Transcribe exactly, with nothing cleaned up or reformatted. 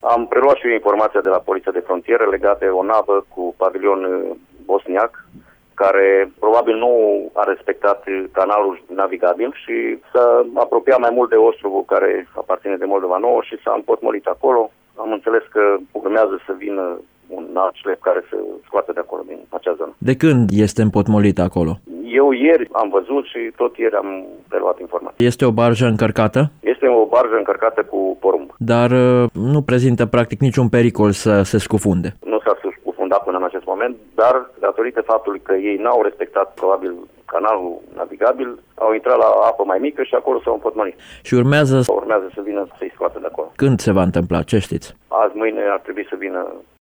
Am preluat și eu informația de la Poliția de Frontieră legată de o navă cu pavilion bosniac, care probabil nu a respectat canalul navigabil și s-a apropiat mai mult de ostrovul care aparține de Moldova Nouă și s-a împotmolit acolo. Am înțeles că urmează să vină un alt șlep care să scoată de acolo, din acea zonă. De când este împotmolit acolo? Eu ieri am văzut și tot ieri am preluat informații. Este o barjă încărcată? Este o barjă încărcată cu porumb. Dar nu prezintă practic niciun pericol să se scufunde. Nu s-a scufundat până în acest moment, dar datorită faptului că ei n-au respectat probabil canalul navigabil, au intrat la apă mai mică și acolo s-au împotmolit. Și urmează... Urmează să vină să-i scoată de acolo. Când se va întâmpla? Ce știți? Azi, mâine ar trebui să vină